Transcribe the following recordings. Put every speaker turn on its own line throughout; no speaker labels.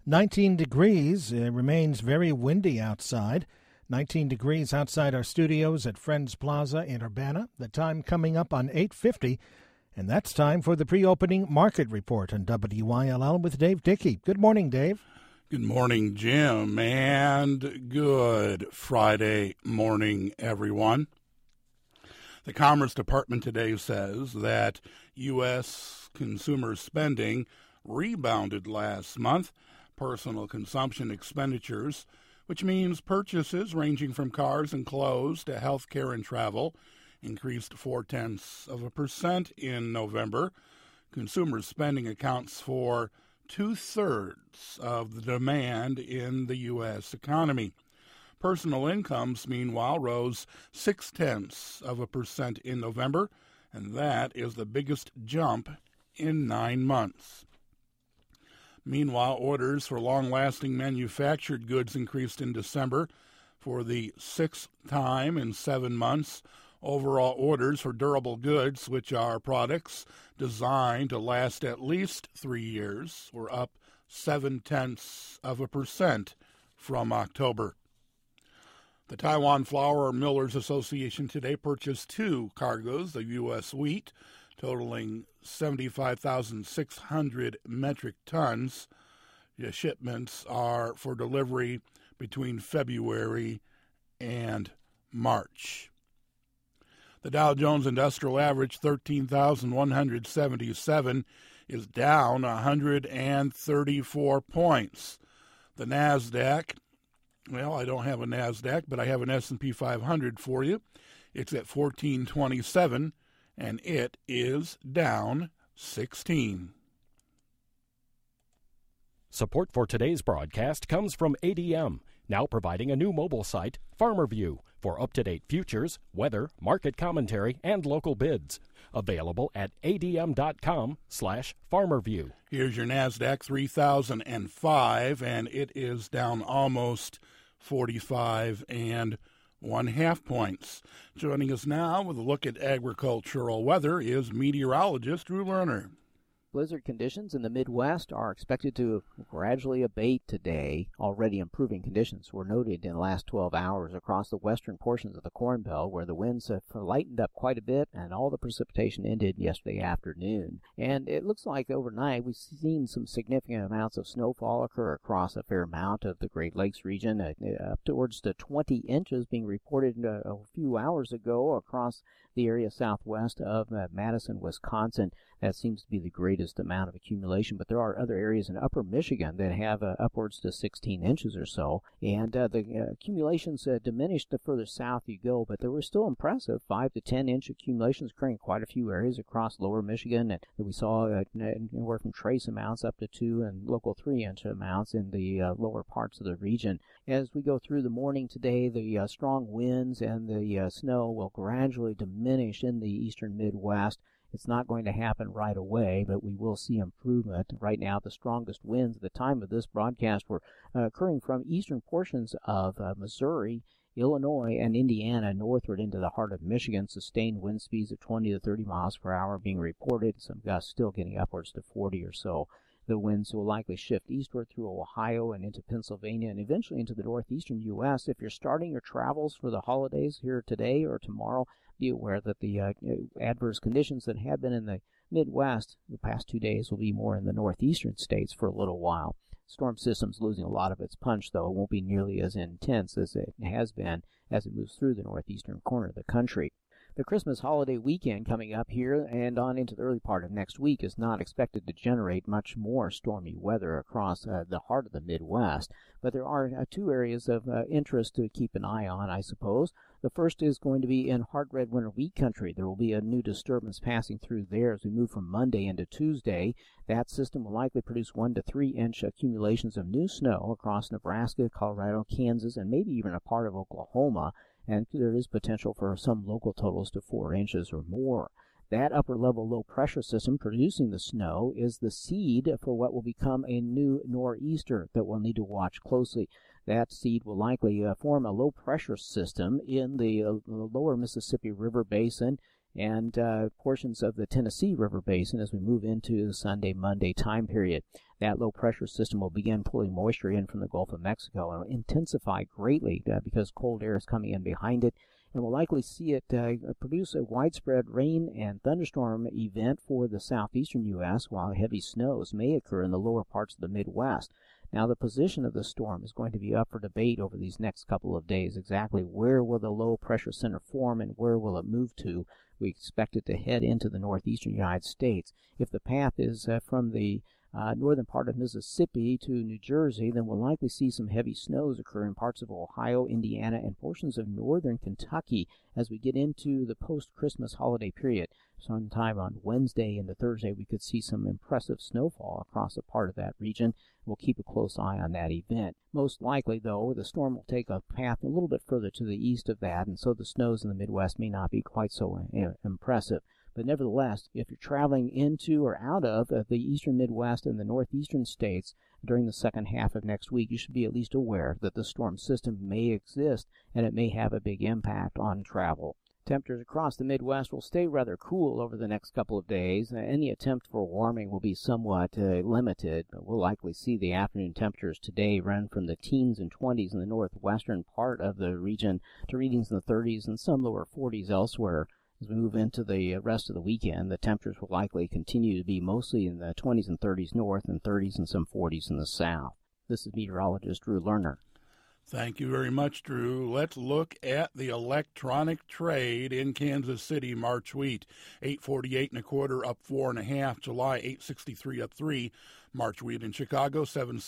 19 degrees. It remains very windy outside. 19 degrees outside our studios at Friends Plaza in Urbana. The time coming up on 8:50, and that's time for the pre-opening market report on WYLL with Dave Dickey. Good morning, Dave.
Good morning, Jim, and good Friday morning, everyone. The Commerce Department today says that U.S. consumer spending rebounded last month. Personal consumption expenditures, which means purchases ranging from cars and clothes to health care and travel, increased 0.4% in November. Consumer spending accounts for 2/3 of the demand in the U.S. economy. Personal incomes, meanwhile, rose 0.6% in November, and that is the biggest jump in 9 months. Meanwhile, orders for long-lasting manufactured goods increased in December for the 6th time in 7 months. Overall orders for durable goods, which are products designed to last at least 3 years, were up 0.7% from October. The Taiwan Flour Millers Association today purchased 2 cargoes of U.S. wheat, totaling 75,600 metric tons. The shipments are for delivery between February and March. The Dow Jones Industrial Average, 13,177, is down 134 points. The NASDAQ, well, I don't have a NASDAQ, but I have an S&P 500 for you. It's at 1427, and it is down 16.
Support for today's broadcast comes from ADM, now providing a new mobile site, FarmerView, for up-to-date futures, weather, market commentary, and local bids. Available at adm.com/FarmerView.
Here's your NASDAQ, 3,005, and it is down almost 45.5 points. Joining us now with a look at agricultural weather is meteorologist Drew Lerner.
Blizzard conditions in the Midwest are expected to gradually abate today. Already improving conditions were noted in the last 12 hours across the western portions of the Corn Belt, where the winds have lightened up quite a bit and all the precipitation ended yesterday afternoon. And it looks like overnight we've seen some significant amounts of snowfall occur across a fair amount of the Great Lakes region, up towards the 20 inches being reported a few hours ago across the area southwest of Madison, Wisconsin. That seems to be the greatest amount of accumulation, but there are other areas in upper Michigan that have upwards to 16 inches or so, and the accumulations diminished the further south you go, but they were still impressive, 5 to 10 inch accumulations occurring in quite a few areas across lower Michigan, and we saw anywhere from trace amounts up to 2 and local 3 inch amounts in the lower parts of the region. As we go through the morning today, the strong winds and the snow will gradually diminish in the eastern Midwest. It's not going to happen right away, but we will see improvement. Right now, the strongest winds at the time of this broadcast were occurring from eastern portions of Missouri, Illinois, and Indiana northward into the heart of Michigan. Sustained wind speeds of 20 to 30 miles per hour being reported, some gusts still getting upwards to 40 or so. The winds will likely shift eastward through Ohio and into Pennsylvania and eventually into the northeastern U.S. If you're starting your travels for the holidays here today or tomorrow, be aware that the adverse conditions that have been in the Midwest the past 2 days will be more in the northeastern states for a little while. Storm system's losing a lot of its punch, though. It won't be nearly as intense as it has been as it moves through the northeastern corner of the country. The Christmas holiday weekend coming up here and on into the early part of next week is not expected to generate much more stormy weather across the heart of the Midwest. But there are 2 areas of interest to keep an eye on, I suppose. The first is going to be in hard red winter wheat country. There will be a new disturbance passing through there as we move from Monday into Tuesday. That system will likely produce 1 to 3 inch accumulations of new snow across Nebraska, Colorado, Kansas, and maybe even a part of Oklahoma. And there is potential for some local totals to 4 inches or more. That upper-level low-pressure system producing the snow is the seed for what will become a new nor'easter that we'll need to watch closely. That seed will likely form a low-pressure system in the lower Mississippi River Basin and portions of the Tennessee River Basin as we move into the Sunday, Monday time period. That low pressure system will begin pulling moisture in from the Gulf of Mexico and will intensify greatly because cold air is coming in behind it, and we'll likely see it produce a widespread rain and thunderstorm event for the southeastern U.S., while heavy snows may occur in the lower parts of the Midwest. Now, the position of the storm is going to be up for debate over these next couple of days. Exactly where will the low pressure center form and where will it move to? We expect it to head into the northeastern United States. If the path is from the northern part of Mississippi to New Jersey, then we'll likely see some heavy snows occur in parts of Ohio, Indiana, and portions of northern Kentucky as we get into the post-Christmas holiday period. Sometime on Wednesday into Thursday, we could see some impressive snowfall across a part of that region. We'll keep a close eye on that event. Most likely, though, the storm will take a path a little bit further to the east of that, and so the snows in the Midwest may not be quite so impressive. But nevertheless, if you're traveling into or out of the eastern Midwest and the northeastern states during the second half of next week, you should be at least aware that the storm system may exist and it may have a big impact on travel. Temperatures across the Midwest will stay rather cool over the next couple of days. Any attempt for warming will be somewhat limited, but we'll likely see the afternoon temperatures today run from the teens and 20s in the northwestern part of the region to readings in the 30s and some lower 40s elsewhere. As we move into the rest of the weekend, the temperatures will likely continue to be mostly in the 20s and 30s north and 30s and some 40s in the south. This is meteorologist Drew Lerner.
Thank you very much, Drew. Let's look at the electronic trade in Kansas City. March wheat, 848 1/4, up 4 1/2. July, 863, up 3. March wheat in Chicago,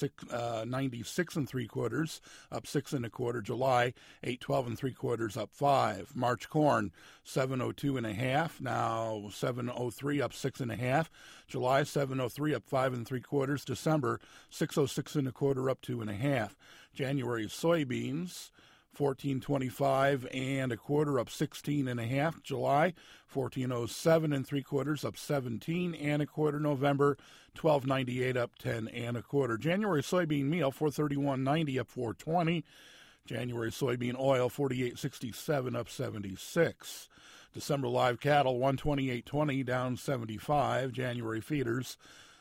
796 3/4, up 6 1/4. July, 812 3/4, up 5. March corn, 702 1/2, now 703, up 6 1/2. July, 703, up 5 3/4. December, 606 1/4, up 2 1/2. January soybeans, 1425 1/4, up 16 1/2. July, 1407 3/4, up 17 1/4. November, 1298, up 10 1/4. January soybean meal, 431.90, up 420. January soybean oil, 48.67, up 76. December live cattle, 128.20, down 75. January feeders,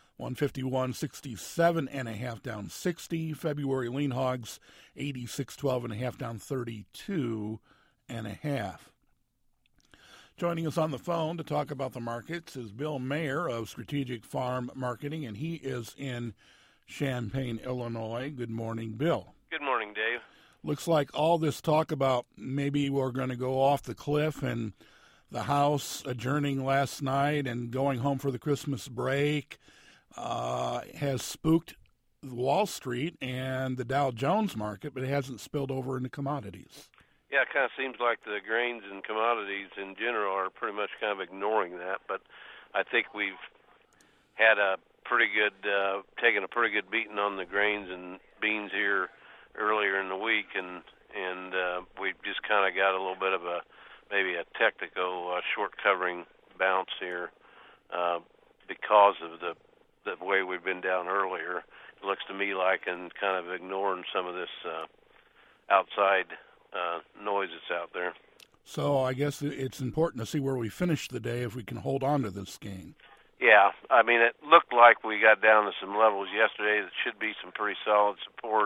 151.67 1/2, down 60. February lean hogs, 86.12 1/2, down 32 1/2. Joining us on the phone to talk about the markets is Bill Mayer of Strategic Farm Marketing, and he is in Champaign, Illinois. Good morning, Bill.
Good morning, Dave.
Looks like all this talk about maybe we're going to go off the cliff and the House adjourning last night and going home for the Christmas break has spooked Wall Street and the Dow Jones market, but it hasn't spilled over into commodities.
Yeah, it kind of seems like the grains and commodities in general are pretty much kind of ignoring that, but I think we've had a pretty good, taken a pretty good beating on the grains and beans here earlier in the week, and we've just kind of got a little bit of maybe a technical short covering bounce here because of the way we've been down earlier. It looks to me like, and kind of ignoring some of this outside noise that's out there.
So I guess it's important to see where we finish the day if we can hold on to this gain.
Yeah, I mean, it looked like we got down to some levels yesterday that should be some pretty solid support.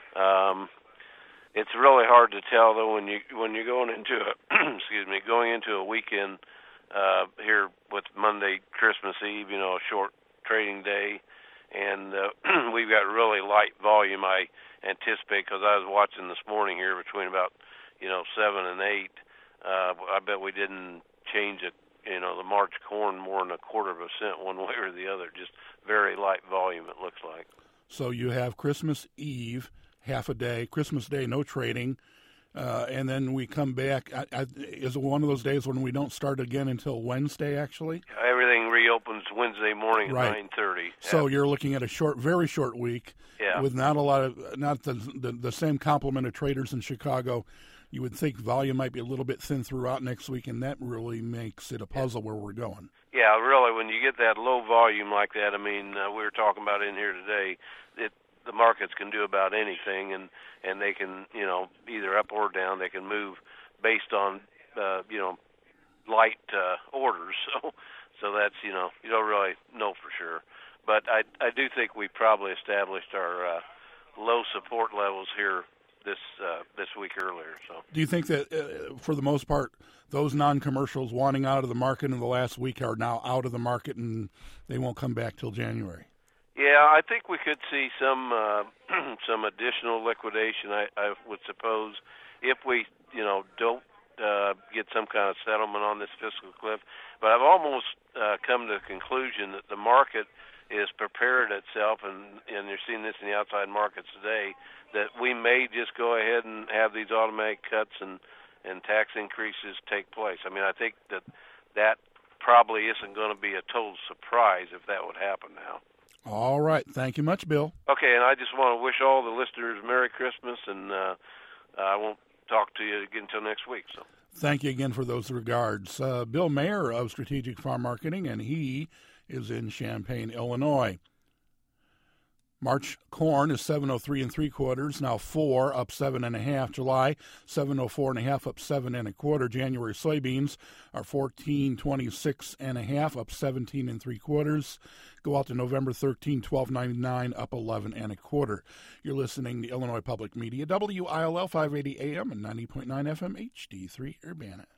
It's really hard to tell though when you're going into going into a weekend here with Monday, Christmas Eve, a short trading day, and we've got really light volume. I anticipate, because I was watching this morning here between about 7 and 8. I bet we didn't change it. The March corn more than 1/4 cent one way or the other. Just very light volume, it looks like.
So you have Christmas Eve, half a day, Christmas Day, no trading, and then we come back. Is it one of those days when we don't start again until Wednesday, actually?
Everything reopens Wednesday morning at 9:30.
So you're looking at a very short week with not the same complement of traders in Chicago. You would think volume might be a little bit thin throughout next week, and that really makes it a puzzle where we're going.
Yeah, really, when you get that low volume like that, I mean, we were talking about in here today, the markets can do about anything, and they can, either up or down. They can move based on, light orders. So that's, you don't really know for sure. But I do think we probably established our low support levels here this week earlier. So,
do you think that for the most part, those non-commercials wanting out of the market in the last week are now out of the market and they won't come back till January?
Yeah, I think we could see some some additional liquidation. I would suppose if we don't get some kind of settlement on this fiscal cliff. But I've almost come to the conclusion that the market is prepared itself, and you're seeing this in the outside markets today, that we may just go ahead and have these automatic cuts and tax increases take place. I mean, I think that probably isn't going to be a total surprise if that would happen now.
All right. Thank you much, Bill.
Okay, and I just want to wish all the listeners Merry Christmas, and I won't talk to you again until next week. So.
Thank you again for those regards. Bill Mayer of Strategic Farm Marketing, and he is in Champaign, Illinois. March corn is 703 3/4, now 4 up 7 1/2. July 704 1/2 up 7 1/4. January soybeans are 1426 1/2 up 17 3/4. Go out to November 13 12.99 up 11 1/4. You're listening to Illinois Public Media, WILL 580 AM and 90.9 FM HD3 Urbana.